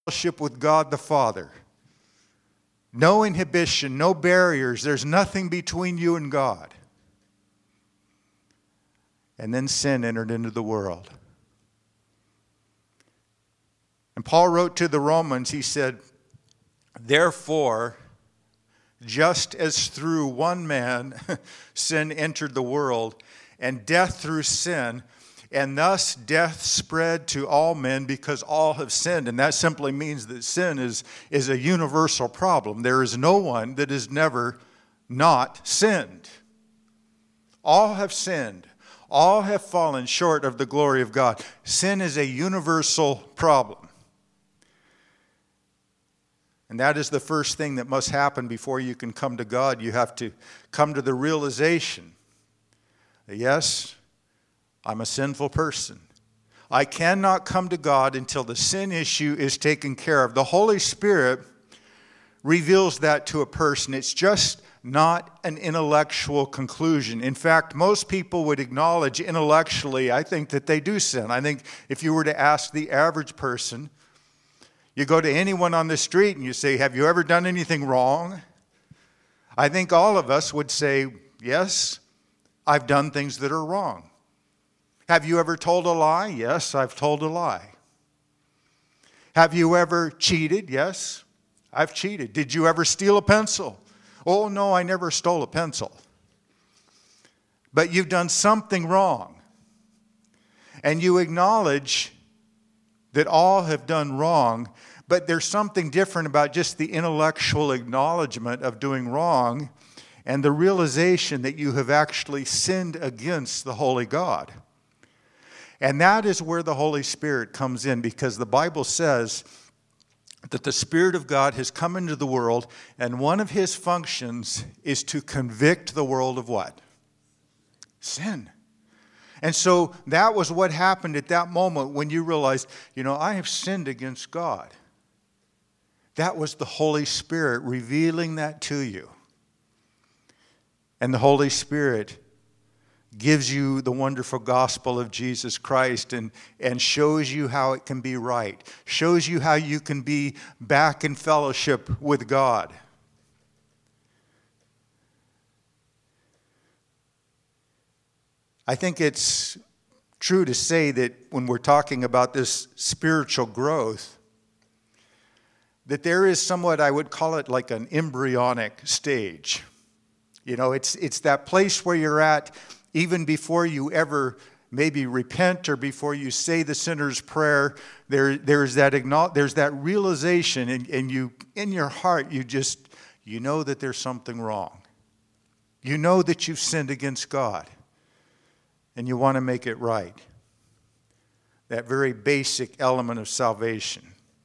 fellowship with God the Father. No inhibition, no barriers. There's nothing between you and God. And then sin entered into the world. And Paul wrote to the Romans, he said, therefore, just as through one man sin entered the world, and death through sin, and thus death spread to all men because all have sinned. And that simply means that sin is a universal problem. There is no one that has never not sinned. All have sinned. All have fallen short of the glory of God. Sin is a universal problem. And that is the first thing that must happen before you can come to God. You have to come to the realization that, yes, I'm a sinful person. I cannot come to God until the sin issue is taken care of. The Holy Spirit reveals that to a person. It's just not an intellectual conclusion. In fact, most people would acknowledge intellectually, I think, that they do sin. I think if you were to ask the average person, you go to anyone on the street and you say, have you ever done anything wrong? I think all of us would say, yes, I've done things that are wrong. Have you ever told a lie? Yes, I've told a lie. Have you ever cheated? Yes, I've cheated. Did you ever steal a pencil? Oh, no, I never stole a pencil. But you've done something wrong. And you acknowledge that all have done wrong, but there's something different about just the intellectual acknowledgement of doing wrong and the realization that you have actually sinned against the holy God. And that is where the Holy Spirit comes in, because the Bible says that the Spirit of God has come into the world, and one of his functions is to convict the world of what? Sin. And so that was what happened at that moment when you realized, I have sinned against God. That was the Holy Spirit revealing that to you. And the Holy Spirit gives you the wonderful gospel of Jesus Christ and shows you how it can be right, shows you how you can be back in fellowship with God. I think it's true to say that when we're talking about this spiritual growth, that there is somewhat, I would call it like an embryonic stage. It's that place where you're at even before you ever maybe repent or before you say the sinner's prayer. There's that realization, and you in your heart you know that there's something wrong. You know that you've sinned against God. And you want to make it right. That very basic element of salvation.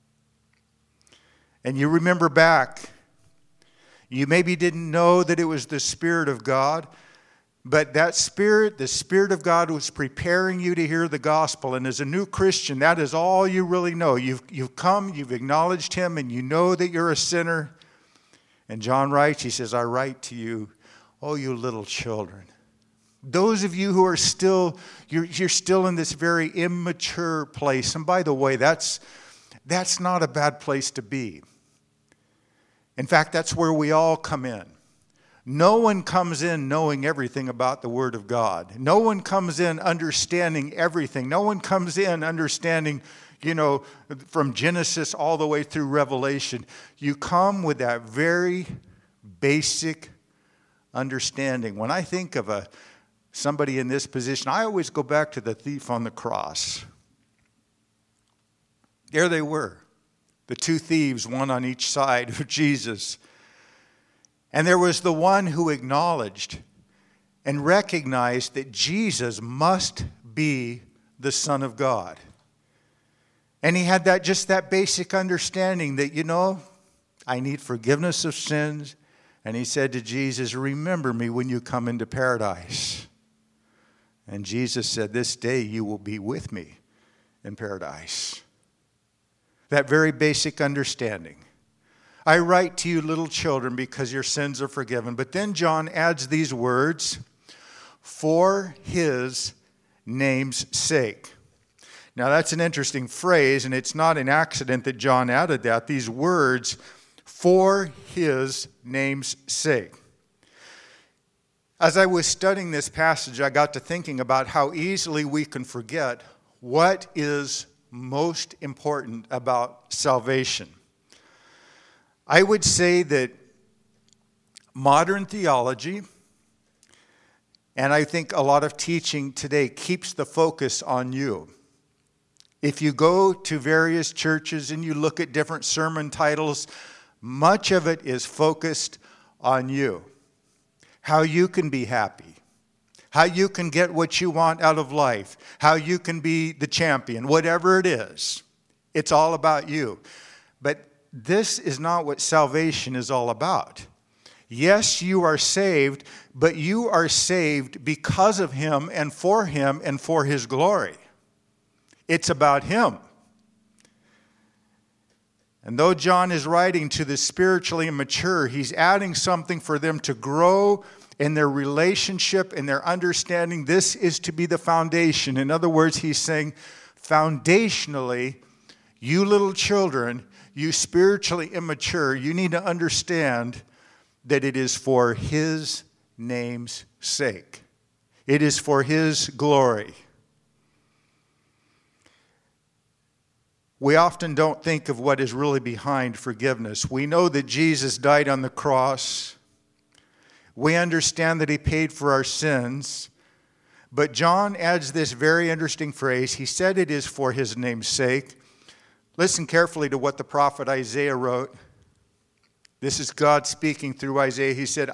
And you remember back, you maybe didn't know that it was the Spirit of God, but that Spirit, the Spirit of God, was preparing you to hear the gospel. And as a new Christian, that is all you really know. You've come, you've acknowledged Him, and you know that you're a sinner. And John writes, he says, I write to you, oh, you little children. Those of you who are still, you're still in this very immature place. And by the way, that's not a bad place to be. In fact, that's where we all come in. No one comes in knowing everything about the Word of God. No one comes in understanding everything. No one comes in understanding, from Genesis all the way through Revelation. You come with that very basic understanding. When I think of somebody in this position, I always go back to the thief on the cross. There they were, the two thieves, one on each side of Jesus. And there was the one who acknowledged and recognized that Jesus must be the Son of God. And he had that basic understanding that, I need forgiveness of sins. And he said to Jesus, remember me when you come into paradise. And Jesus said, this day you will be with me in paradise. That very basic understanding. I write to you, little children, because your sins are forgiven. But then John adds these words, for his name's sake. Now that's an interesting phrase, and it's not an accident that John added that. These words, for his name's sake. As I was studying this passage, I got to thinking about how easily we can forget what is most important about salvation. I would say that modern theology, and I think a lot of teaching today, keeps the focus on you. If you go to various churches and you look at different sermon titles, much of it is focused on you. How you can be happy. How you can get what you want out of life. How you can be the champion. Whatever it is, it's all about you. But this is not what salvation is all about. Yes, you are saved, but you are saved because of him and for his glory. It's about him. And though John is writing to the spiritually immature, he's adding something for them to grow in their relationship and their understanding. This is to be the foundation. In other words, he's saying, foundationally, you little children, you spiritually immature, you need to understand that it is for his name's sake. It is for his glory. We often don't think of what is really behind forgiveness. We know that Jesus died on the cross. We understand that he paid for our sins. But John adds this very interesting phrase. He said it is for his name's sake. Listen carefully to what the prophet Isaiah wrote. This is God speaking through Isaiah. He said,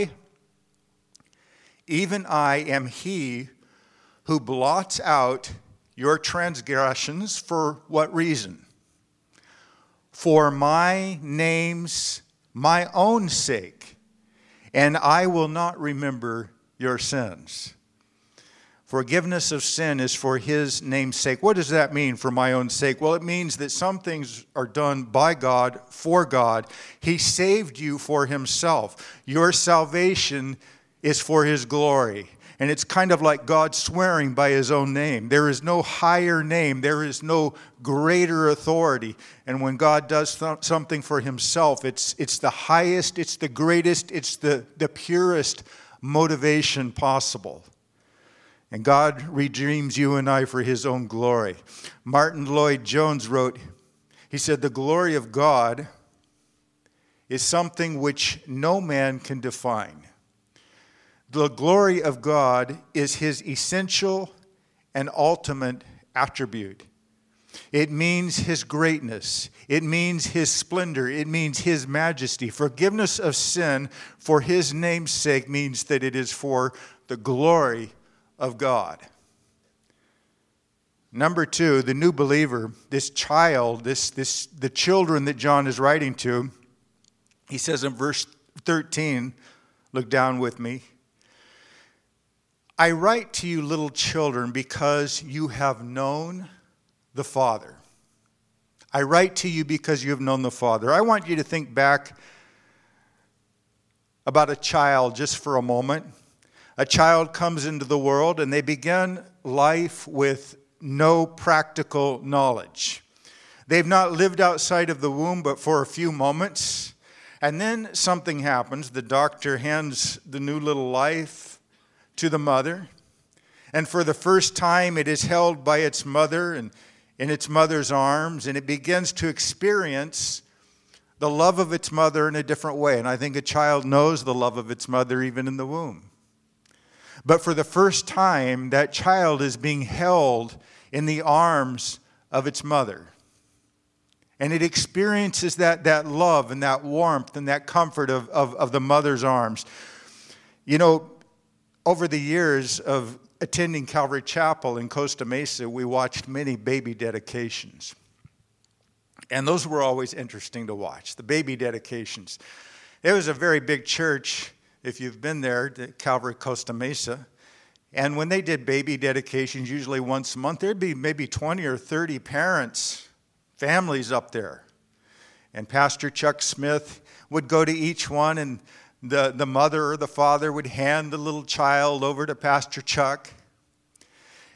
even I am he who blots out your transgressions. For what reason? For my name's, my own sake, and I will not remember your sins. Forgiveness of sin is for his name's sake. What does that mean, for my own sake? Well, it means that some things are done by God, for God. He saved you for himself. Your salvation is for his glory. And it's kind of like God swearing by his own name. There is no higher name. There is no greater authority. And when God does something for himself, it's the highest, it's the greatest, it's the purest motivation possible. And God redeems you and I for his own glory. Martin Lloyd-Jones wrote, he said, the glory of God is something which no man can define. The glory of God is his essential and ultimate attribute. It means his greatness. It means his splendor. It means his majesty. Forgiveness of sin for his name's sake means that it is for the glory of God. Number two, the new believer, this child, the children that John is writing to, he says in verse 13, look down with me. I write to you, little children, because you have known the Father. I write to you because you have known the Father. I want you to think back about a child just for a moment. A child comes into the world and they begin life with no practical knowledge. They've not lived outside of the womb but for a few moments. And then something happens. The doctor hands the new little life to the mother. And for the first time, it is held by its mother and in its mother's arms. And it begins to experience the love of its mother in a different way. And I think a child knows the love of its mother even in the womb. But for the first time, that child is being held in the arms of its mother. And it experiences that love and that warmth and that comfort of the mother's arms. You know, over the years of attending Calvary Chapel in Costa Mesa, we watched many baby dedications. And those were always interesting to watch, the baby dedications. It was a very big church, if you've been there, Calvary Costa Mesa. And when they did baby dedications, usually once a month, there'd be maybe 20 or 30 parents, families up there. And Pastor Chuck Smith would go to each one, and the mother or the father would hand the little child over to Pastor Chuck.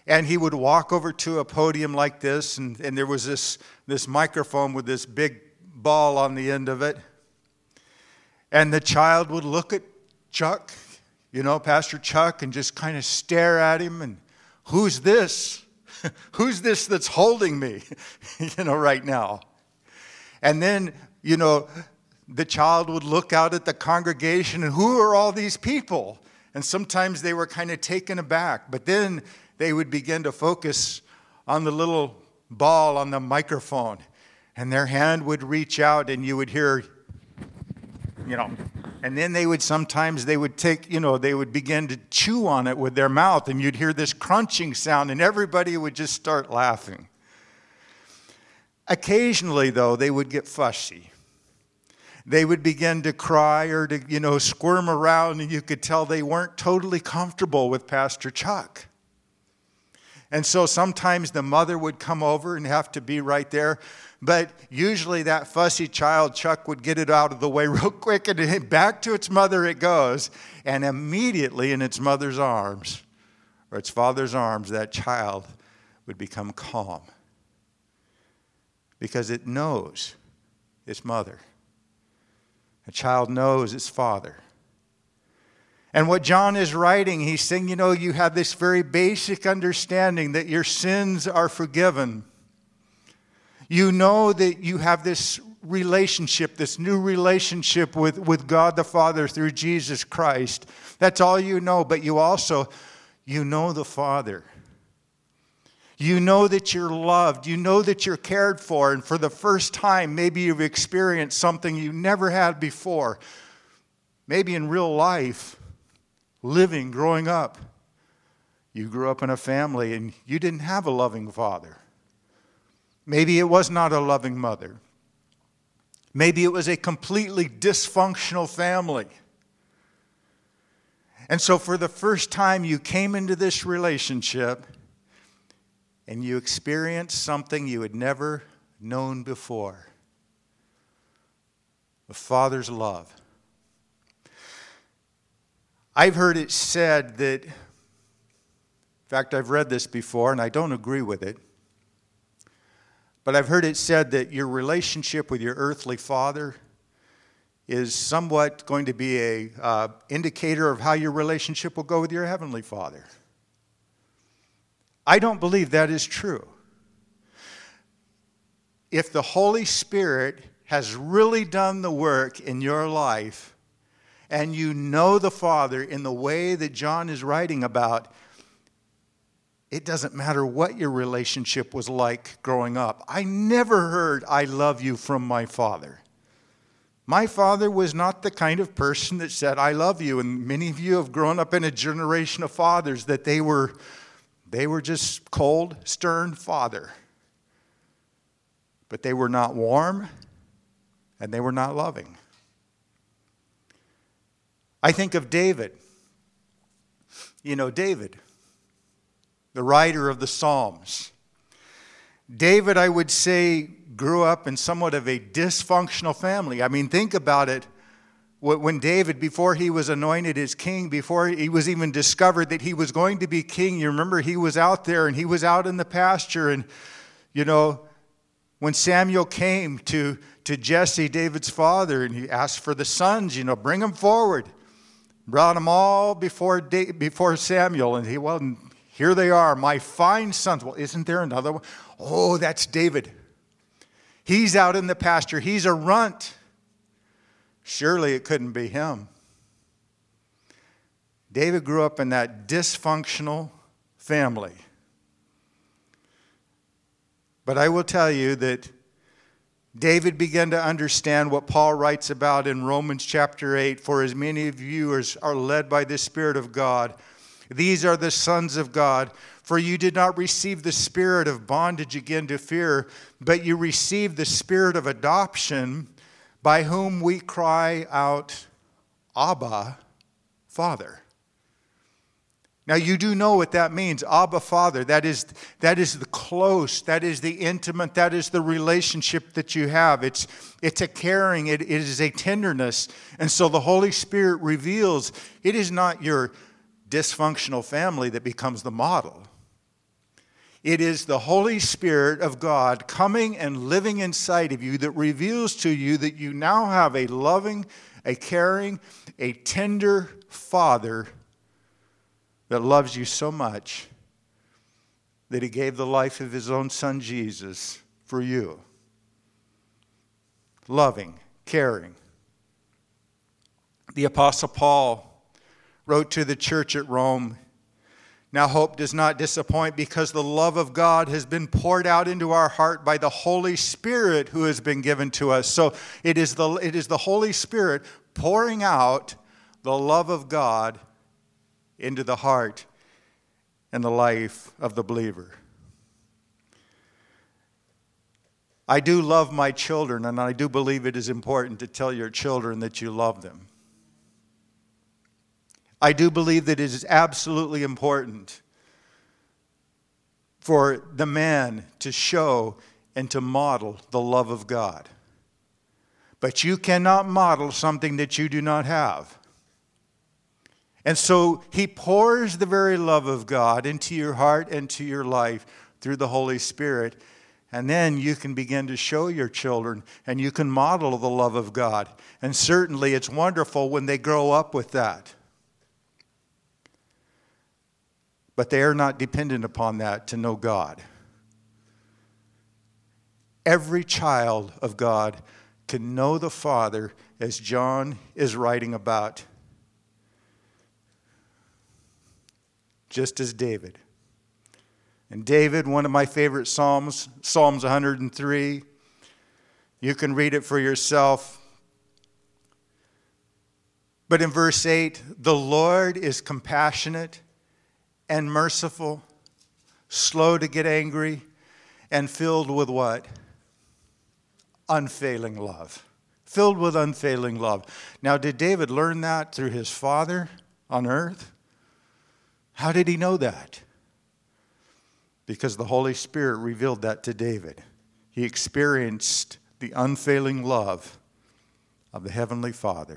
And he would walk over to a podium like this, and there was this microphone with this big ball on the end of it. And the child would look at Chuck, Pastor Chuck, and just kind of stare at him. And who's this? Who's this that's holding me, right now? And then, the child would look out at the congregation, and who are all these people? And sometimes they were kind of taken aback. But then they would begin to focus on the little ball on the microphone. And their hand would reach out, and you would hear, and then they would begin to chew on it with their mouth, and you'd hear this crunching sound, and everybody would just start laughing. Occasionally, though, they would get fussy. They would begin to cry or to, squirm around, and you could tell they weren't totally comfortable with Pastor Chuck. And so sometimes the mother would come over and have to be right there. But usually that fussy child, Chuck, would get it out of the way real quick, and back to its mother it goes. And immediately in its mother's arms, or its father's arms, that child would become calm. Because it knows its mother. A child knows its father. And what John is writing, he's saying, you have this very basic understanding that your sins are forgiven. You know that you have this relationship, this new relationship with God the Father through Jesus Christ. That's all you know, but you know the Father. You know that you're loved. You know that you're cared for. And for the first time, maybe you've experienced something you never had before. Maybe in real life, growing up. You grew up in a family and you didn't have a loving father. Maybe it was not a loving mother. Maybe it was a completely dysfunctional family. And so for the first time, you came into this relationship and you experienced something you had never known before. The Father's love. I've heard it said that, in fact, I've read this before and I don't agree with it, but I've heard it said that your relationship with your earthly father is somewhat going to be an indicator of how your relationship will go with your heavenly Father. I don't believe that is true. If the Holy Spirit has really done the work in your life, and you know the Father in the way that John is writing about, it doesn't matter what your relationship was like growing up. I never heard, "I love you" from my father. My father was not the kind of person that said, "I love you." And many of you have grown up in a generation of fathers that they were just cold, stern father. But they were not warm, and they were not loving. I think of David. David, the writer of the Psalms. David, I would say, grew up in somewhat of a dysfunctional family. I mean, think about it. When David, before he was anointed as king, before he was even discovered that he was going to be king, you remember he was out there and he was out in the pasture. And, when Samuel came to Jesse, David's father, and he asked for the sons, bring them forward. Brought them all before Samuel. And here they are, my fine sons. Well, isn't there another one? Oh, that's David. He's out in the pasture. He's a runt. Surely it couldn't be him. David grew up in that dysfunctional family. But I will tell you that David began to understand what Paul writes about in Romans chapter 8. For as many of you as are led by the Spirit of God, these are the sons of God. For you did not receive the spirit of bondage again to fear, but you received the spirit of adoption, by whom we cry out, Abba, Father. Now you do know what that means, Abba, Father. That is the close, that is the intimate, that is the relationship that you have. It's a caring, it is a tenderness. And so the Holy Spirit reveals it is not your dysfunctional family that becomes the model. It is the Holy Spirit of God coming and living inside of you that reveals to you that you now have a loving, a caring, a tender Father that loves you so much that He gave the life of His own Son Jesus for you. Loving, caring. The Apostle Paul wrote to the church at Rome, "Now hope does not disappoint, because the love of God has been poured out into our heart by the Holy Spirit who has been given to us." So it is the Holy Spirit pouring out the love of God into the heart and the life of the believer. I do love my children, and I do believe it is important to tell your children that you love them. I do believe that it is absolutely important for the man to show and to model the love of God. But you cannot model something that you do not have. And so He pours the very love of God into your heart and to your life through the Holy Spirit. And then you can begin to show your children and you can model the love of God. And certainly it's wonderful when they grow up with that. But they are not dependent upon that to know God. Every child of God can know the Father, as John is writing about, just as David. And David, one of my favorite Psalms, Psalms 103, you can read it for yourself. But in verse 8, the Lord is compassionate and merciful, slow to get angry, and filled with what? Unfailing love. Filled with unfailing love. Now, did David learn that through his father on earth? How did he know that? Because the Holy Spirit revealed that to David. He experienced the unfailing love of the Heavenly Father.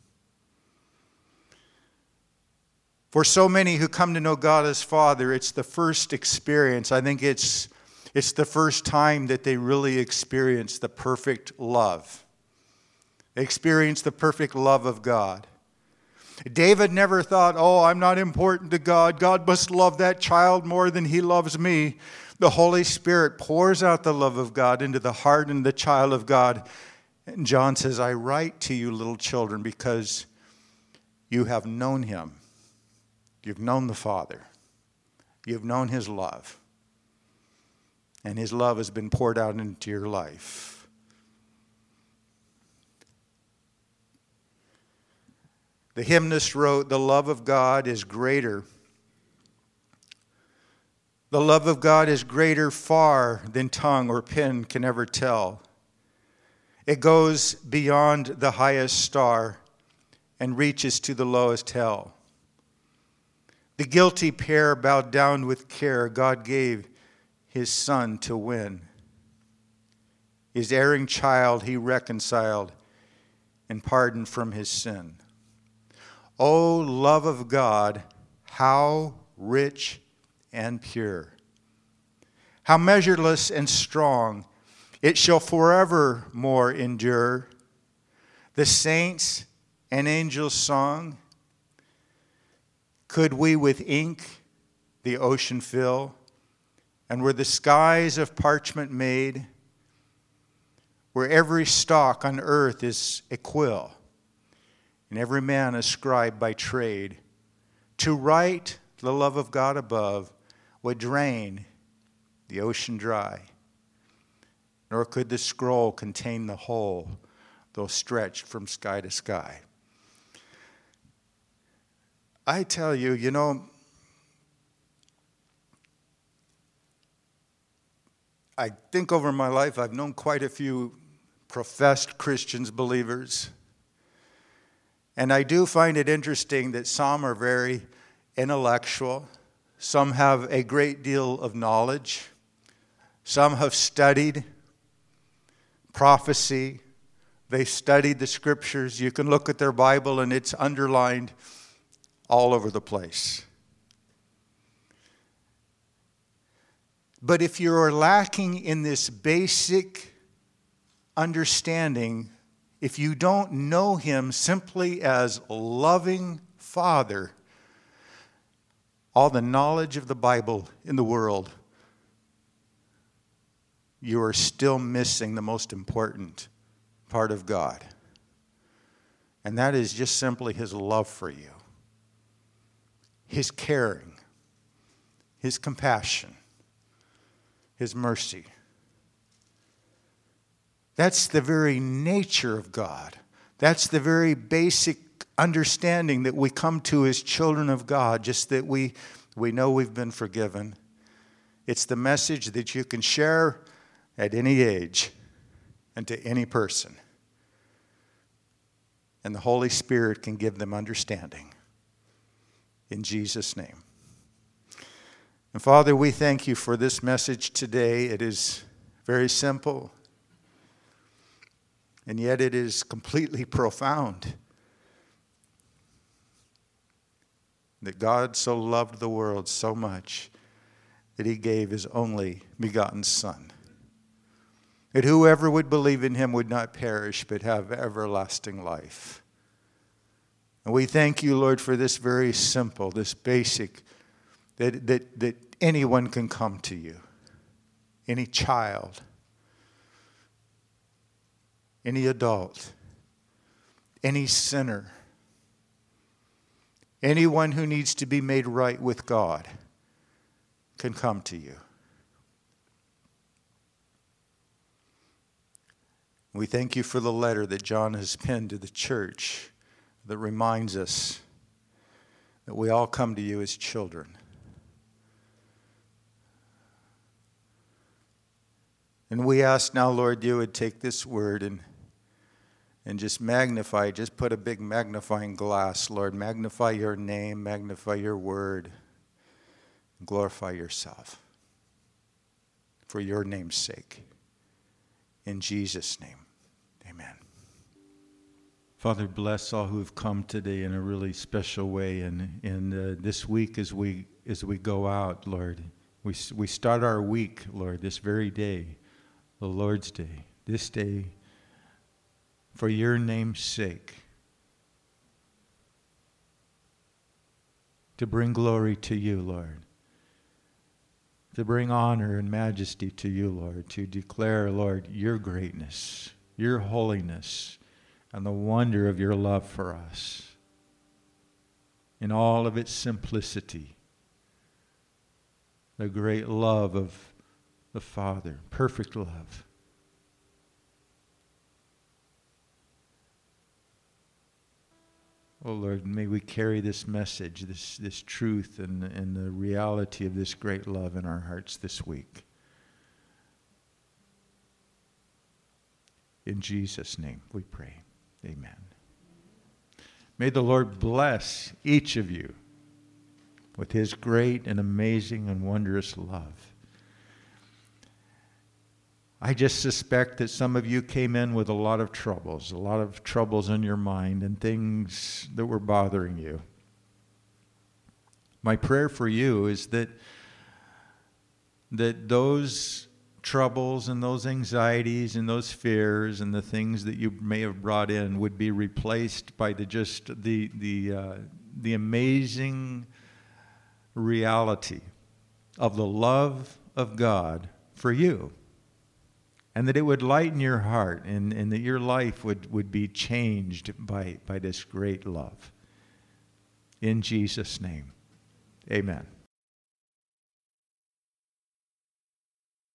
For so many who come to know God as Father, it's the first experience. I think it's the first time that they really experience the perfect love. They experience the perfect love of God. David never thought, oh, I'm not important to God. God must love that child more than He loves me. The Holy Spirit pours out the love of God into the heart and the child of God. And John says, I write to you, little children, because you have known Him. You've known the Father. You've known His love. And His love has been poured out into your life. The hymnist wrote, the love of God is greater. The love of God is greater far than tongue or pen can ever tell. It goes beyond the highest star and reaches to the lowest hell. The guilty pair bowed down with care. God gave His Son to win. His erring child He reconciled and pardoned from his sin. O love of God, how rich and pure. How measureless and strong. It shall forevermore endure. The saints and angels' song. Could we with ink the ocean fill, and were the skies of parchment made, where every stalk on earth is a quill, and every man a scribe by trade, to write the love of God above would drain the ocean dry, nor could the scroll contain the whole, though stretched from sky to sky. I tell you, I think over my life I've known quite a few professed Christians, believers. And I do find it interesting that some are very intellectual. Some have a great deal of knowledge. Some have studied prophecy. They studied the scriptures. You can look at their Bible and it's underlined all over the place. But if you're lacking in this basic understanding, if you don't know him simply as loving Father, all the knowledge of the Bible in the world, you are still missing the most important part of God. And that is just simply his love for you, his caring, his compassion, his mercy. That's the very nature of God. That's the very basic understanding that we come to as children of God, just that we know we've been forgiven. It's the message that you can share at any age and to any person. And the Holy Spirit can give them understanding. In Jesus' name. And Father, we thank you for this message today. It is very simple, and yet it is completely profound. That God so loved the world so much that he gave his only begotten Son. That whoever would believe in him would not perish but have everlasting life. And we thank you, Lord, for this very simple, this basic, that anyone can come to you. Any child, any adult, any sinner, anyone who needs to be made right with God can come to you. We thank you for the letter that John has penned to the church that reminds us that we all come to you as children. And we ask now, Lord, you would take this word and just magnify, just put a big magnifying glass, Lord. Magnify your name, magnify your word, glorify yourself for your name's sake. In Jesus' name, amen. Father, bless all who have come today in a really special way. And this week as we go out, Lord, we start our week, Lord, this very day, the Lord's Day, this day, for your name's sake, to bring glory to you, Lord, to bring honor and majesty to you, Lord, to declare, Lord, your greatness, your holiness, and the wonder of your love for us in all of its simplicity, the great love of the Father, perfect love. Oh Lord, may we carry this message, this truth and the reality of this great love in our hearts this week. In Jesus' name we pray. Amen. May the Lord bless each of you with his great and amazing and wondrous love. I just suspect that some of you came in with a lot of troubles in your mind and things that were bothering you. My prayer for you is that those troubles and those anxieties and those fears and the things that you may have brought in would be replaced by the amazing reality of the love of God for you. And that it would lighten your heart and that your life would be changed by this great love. In Jesus' name, amen.